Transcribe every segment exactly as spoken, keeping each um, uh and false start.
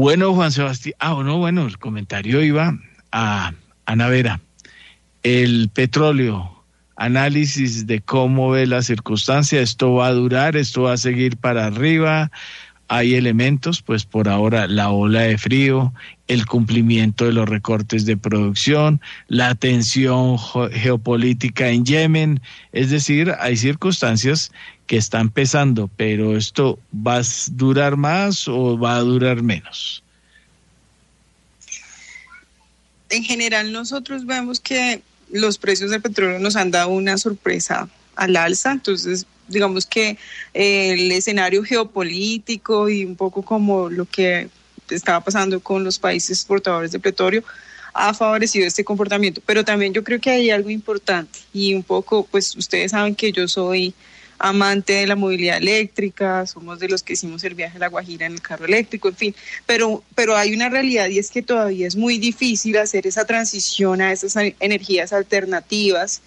Bueno, Juan Sebastián, ah, no, bueno, el comentario iba a Ana Vera. El petróleo, análisis de cómo ve la circunstancia, esto va a durar, esto va a seguir para arriba. Hay elementos, pues por ahora la ola de frío, el cumplimiento de los recortes de producción, la tensión geopolítica en Yemen, es decir, hay circunstancias que están pesando, pero ¿esto va a durar más o va a durar menos? En general nosotros vemos que los precios del petróleo nos han dado una sorpresa al alza, entonces digamos que eh, el escenario geopolítico y un poco como lo que estaba pasando con los países exportadores de petróleo ha favorecido este comportamiento, pero también yo creo que hay algo importante y un poco, pues ustedes saben que yo soy amante de la movilidad eléctrica, somos de los que hicimos el viaje a La Guajira en el carro eléctrico, en fin, pero, pero hay una realidad y es que todavía es muy difícil hacer esa transición a esas energías alternativas.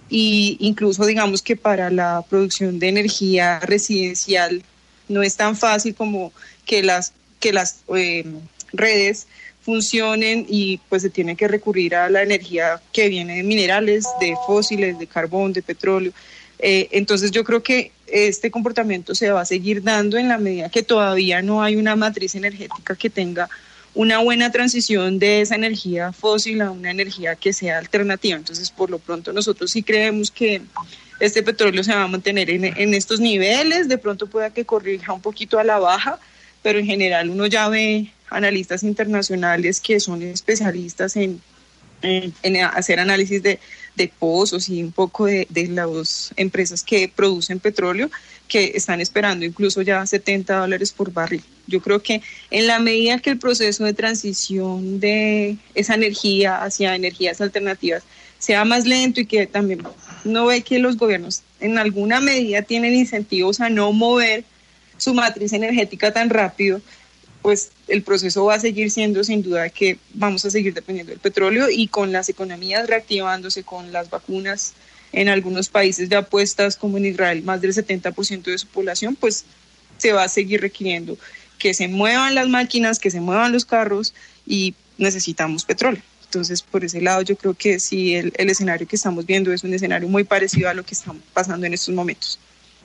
Y incluso digamos que para la producción de energía residencial no es tan fácil como que las, que las eh, redes funcionen y pues se tiene que recurrir a la energía que viene de minerales, de fósiles, de carbón, de petróleo. Eh, entonces yo creo que este comportamiento se va a seguir dando en la medida que todavía no hay una matriz energética que tenga una buena transición de esa energía fósil a una energía que sea alternativa. Entonces, por lo pronto, nosotros sí creemos que este petróleo se va a mantener en, en estos niveles, de pronto pueda que corrija un poquito a la baja, pero en general uno ya ve analistas internacionales que son especialistas en, en, en hacer análisis de, de pozos y un poco de, de las empresas que producen petróleo, que están esperando incluso ya setenta dólares por barril. Yo creo que en la medida que el proceso de transición de esa energía hacia energías alternativas sea más lento y que también no ve que los gobiernos en alguna medida tienen incentivos a no mover su matriz energética tan rápido, pues el proceso va a seguir siendo sin duda que vamos a seguir dependiendo del petróleo y con las economías reactivándose, con las vacunas en algunos países ya puestas como en Israel, más del setenta por ciento de su población, pues se va a seguir requiriendo que se muevan las máquinas, que se muevan los carros y necesitamos petróleo. Entonces, por ese lado, yo creo que sí, el, el escenario que estamos viendo es un escenario muy parecido a lo que está pasando en estos momentos.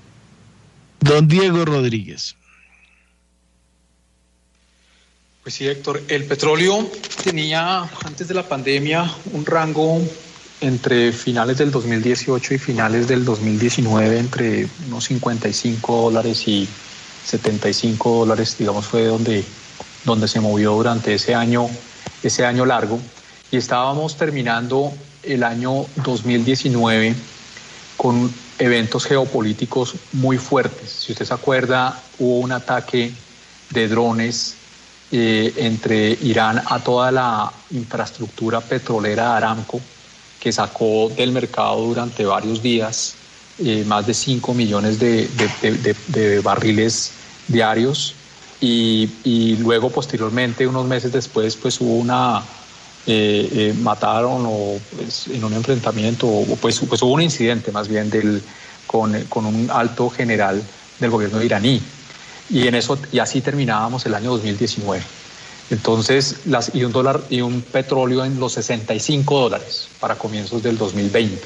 Don Diego Rodríguez. Pues sí, Héctor, el petróleo tenía antes de la pandemia un rango entre finales del dos mil dieciocho y finales del dos mil diecinueve entre unos cincuenta y cinco dólares y setenta y cinco dólares, digamos, fue donde, donde se movió durante ese año, ese año largo, y estábamos terminando el año dos mil diecinueve con eventos geopolíticos muy fuertes. Si usted se acuerda, hubo un ataque de drones eh, entre Irán a toda la infraestructura petrolera de Aramco, que sacó del mercado durante varios días eh, más de cinco millones de, de, de, de, de barriles diarios y, y luego posteriormente, unos meses después, pues hubo una, eh, eh, mataron o pues, en un enfrentamiento, o pues, pues hubo un incidente más bien del, con, con un alto general del gobierno iraní y, en eso, y así terminábamos el año dos mil diecinueve. Entonces, las, y un dólar y un petróleo en los sesenta y cinco dólares para comienzos del dos mil veinte.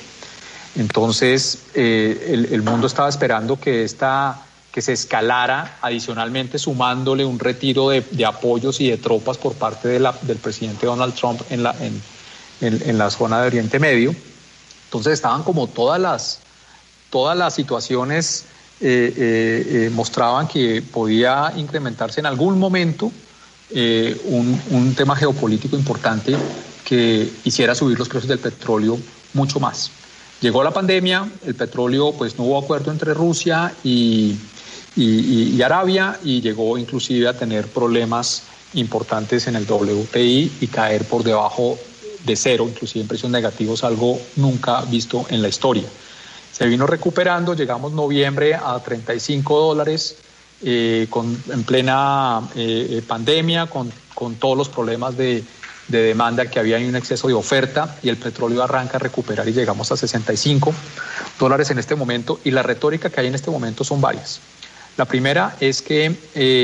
Entonces, eh, el, el mundo estaba esperando que, esta, que se escalara adicionalmente, sumándole un retiro de, de apoyos y de tropas por parte de la, del presidente Donald Trump en la, en, en, en la zona de Oriente Medio. Entonces, estaban como todas las, todas las situaciones eh, eh, eh, mostraban que podía incrementarse en algún momento Eh, un, un tema geopolítico importante que hiciera subir los precios del petróleo mucho más. Llegó la pandemia, el petróleo, pues no hubo acuerdo entre Rusia y, y, y Arabia y llegó inclusive a tener problemas importantes en el W T I y caer por debajo de cero, inclusive en precios negativos, algo nunca visto en la historia. Se vino recuperando, llegamos noviembre a treinta y cinco dólares, Eh, con, en plena eh, pandemia, con, con todos los problemas de, de demanda que había y un exceso de oferta, y el petróleo arranca a recuperar y llegamos a sesenta y cinco dólares en este momento, y la retórica que hay en este momento son varias. La primera es que eh,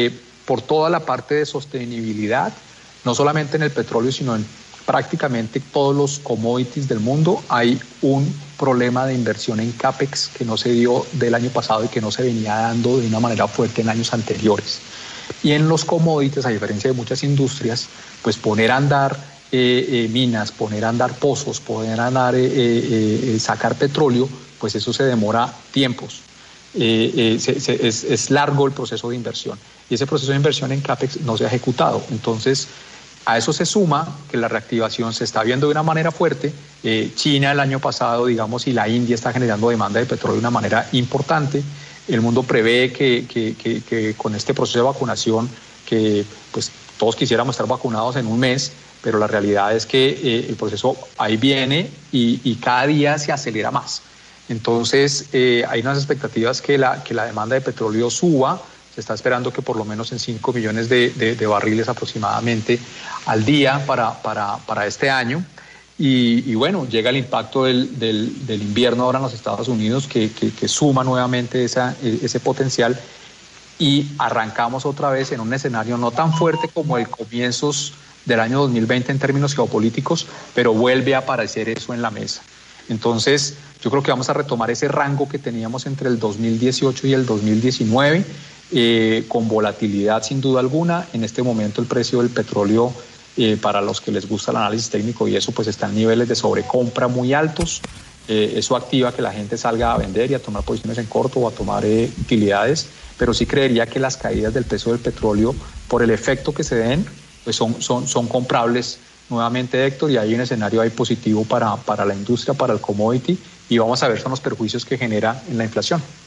por toda la parte de sostenibilidad, no solamente en el petróleo, sino en prácticamente todos los commodities del mundo, hay un problema de inversión en CAPEX que no se dio del año pasado y que no se venía dando de una manera fuerte en años anteriores. Y en los commodities, a diferencia de muchas industrias, pues poner a andar eh, eh, minas, poner a andar pozos, poner a andar, eh, eh, eh, sacar petróleo, pues eso se demora tiempos. Eh, eh, se, se, es, es largo el proceso de inversión. Y ese proceso de inversión en CAPEX no se ha ejecutado. Entonces, a eso se suma que la reactivación se está viendo de una manera fuerte. Eh, China el año pasado, digamos, y la India está generando demanda de petróleo de una manera importante. El mundo prevé que, que, que, que con este proceso de vacunación, que pues todos quisiéramos estar vacunados en un mes, pero la realidad es que eh, el proceso ahí viene y, y cada día se acelera más. Entonces, eh, hay unas expectativas que la, que la demanda de petróleo suba. Se está esperando que por lo menos en cinco millones de, de, de barriles aproximadamente al día para, para, para este año. Y, y bueno, llega el impacto del, del, del invierno ahora en los Estados Unidos que, que, que suma nuevamente esa, ese potencial y arrancamos otra vez en un escenario no tan fuerte como el comienzos del año dos mil veinte en términos geopolíticos, pero vuelve a aparecer eso en la mesa. Entonces, yo creo que vamos a retomar ese rango que teníamos entre el dos mil dieciocho y el dos mil diecinueve, eh, con volatilidad sin duda alguna. En este momento el precio del petróleo, eh, para los que les gusta el análisis técnico y eso, pues está en niveles de sobrecompra muy altos. Eh, eso activa que la gente salga a vender y a tomar posiciones en corto o a tomar eh, utilidades, pero sí creería que las caídas del precio del petróleo, por el efecto que se den, pues son, son, son comprables nuevamente, Héctor, y hay un escenario ahí positivo para, para la industria, para el commodity, y vamos a ver son los perjuicios que genera en la inflación.